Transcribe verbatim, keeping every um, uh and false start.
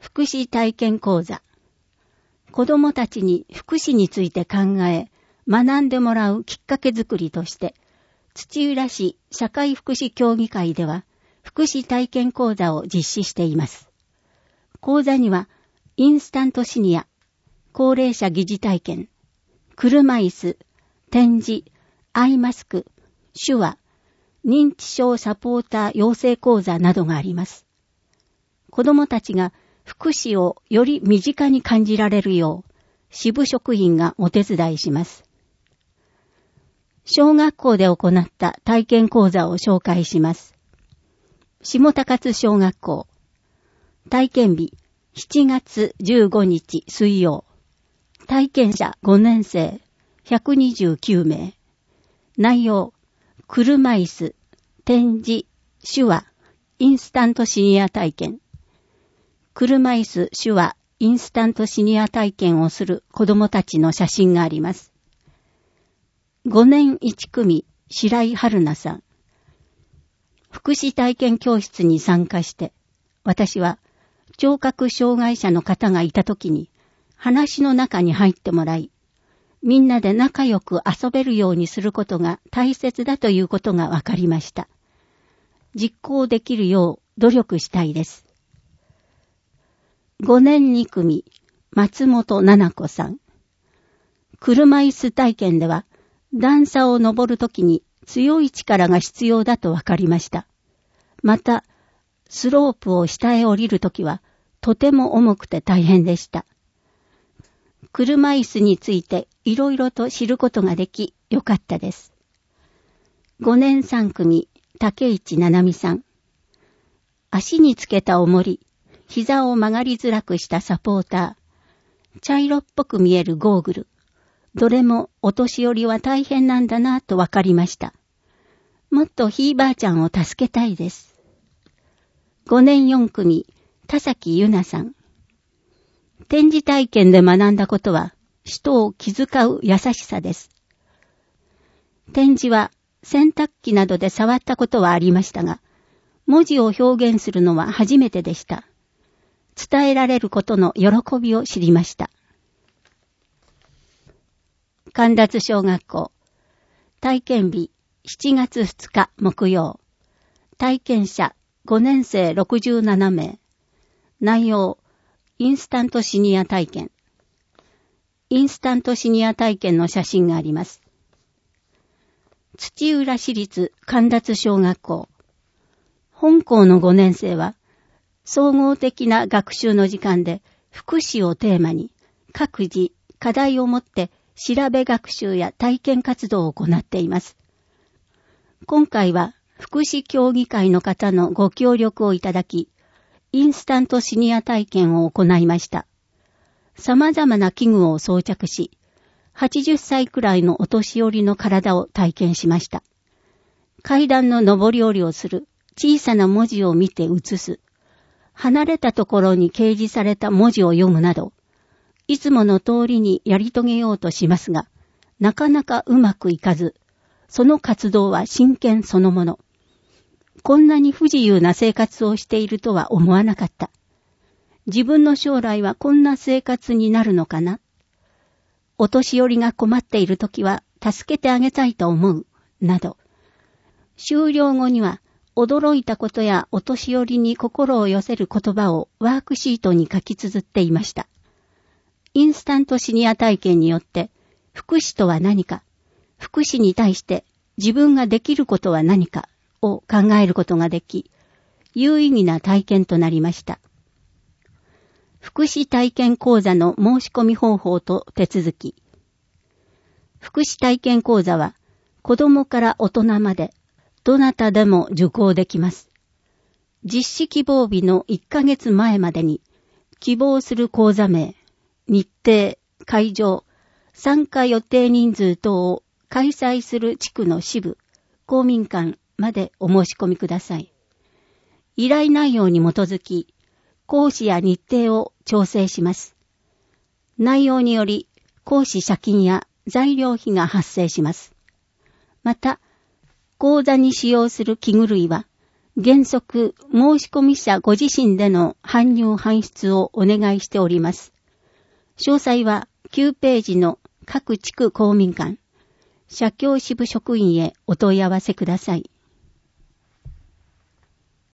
福祉体験講座。子どもたちに福祉について考え、学んでもらうきっかけづくりとして、土浦市社会福祉協議会では、福祉体験講座を実施しています。講座には、インスタントシニア、高齢者疑似体験、車椅子、展示、アイマスク、手話、認知症サポーター養成講座などがあります。子どもたちが福祉をより身近に感じられるよう、支部職員がお手伝いします。小学校で行った体験講座を紹介します。下高津小学校。体験日、しちがつじゅうごにち水曜。体験者ごねんせいひゃくにじゅうきゅうめい。内容、車椅子、展示、手話、インスタントシニア体験。車椅子、手話、インスタントシニア体験をする子どもたちの写真があります。ごねんいちくみ、白井春菜さん。福祉体験教室に参加して、私は聴覚障害者の方がいたときに話の中に入ってもらい、みんなで仲良く遊べるようにすることが大切だということが分かりました。実行できるよう努力したいです。ごねんにくみ、松本奈々子さん。車椅子体験では、段差を登るときに強い力が必要だと分かりました。また、スロープを下へ降りるときは、とても重くて大変でした。車椅子についていろいろと知ることができ、よかったです。ごねんさんくみ、竹市七海さん。足につけた重り、膝を曲がりづらくしたサポーター、茶色っぽく見えるゴーグル、どれもお年寄りは大変なんだなとわかりました。もっとひいばあちゃんを助けたいです。ごねんよんくみ、田崎ゆなさん。展示体験で学んだことは、人を気遣う優しさです。展示は洗濯機などで触ったことはありましたが、文字を表現するのは初めてでした。伝えられることの喜びを知りました。神立小学校。体験日しちがつふつか木曜。体験者ごねんせいろくじゅうななめい。内容、インスタントシニア体験。インスタントシニア体験の写真があります。土浦市立神立小学校。本校のごねんせいは、総合的な学習の時間で福祉をテーマに各自課題を持って調べ学習や体験活動を行っています。今回は福祉協議会の方のご協力をいただき、インスタントシニア体験を行いました。様々な器具を装着し、はちじゅっさいくらいのお年寄りの体を体験しました。階段の上り下りをする、小さな文字を見て写す、離れたところに掲示された文字を読むなど、いつもの通りにやり遂げようとしますが、なかなかうまくいかず、その活動は真剣そのもの。こんなに不自由な生活をしているとは思わなかった。自分の将来はこんな生活になるのかな。お年寄りが困っているときは助けてあげたいと思う、など。終了後には、驚いたことやお年寄りに心を寄せる言葉をワークシートに書き綴っていました。インスタントシニア体験によって、福祉とは何か、福祉に対して自分ができることは何かを考えることができ、有意義な体験となりました。福祉体験講座の申し込み方法と手続き。福祉体験講座は、子供から大人まで、どなたでも受講できます。実施希望日のいっかげつまえまでに、希望する講座名、日程、会場、参加予定人数等を開催する地区の支部、公民館までお申し込みください。依頼内容に基づき、講師や日程を調整します。内容により、講師謝金や材料費が発生します。また、講座に使用する器具類は、 原則申込者ご自身での搬入搬出をお願いしております。詳細はきゅうページの各地区公民館、社協支部職員へお問い合わせください。